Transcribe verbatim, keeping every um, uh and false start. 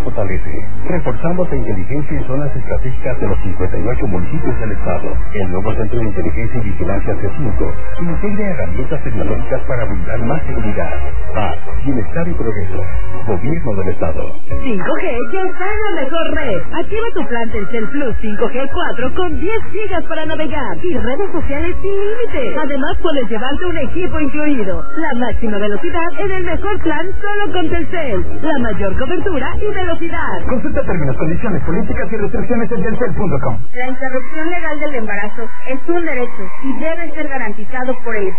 fortalece. Reforzamos la inteligencia en zonas estratégicas de los cincuenta y ocho municipios del estado. El nuevo Centro de Inteligencia y Vigilancia C cinco integra herramientas tecnológicas para brindar más seguridad, paz, bienestar y progreso. Gobierno del estado. cinco G ya está en la mejor red. Activa tu plan Telcel Plus cinco G cuatro con diez gigas para navegar y redes sociales sin límite. Además puedes llevarte un equipo incluido. La máxima velocidad en el mejor plan solo con Telcel. La mayor cobertura y velocidad. Consulta términos, condiciones, políticas y restricciones en telcel punto com. La interrupción legal del embarazo es un derecho y debe ser garantizado por el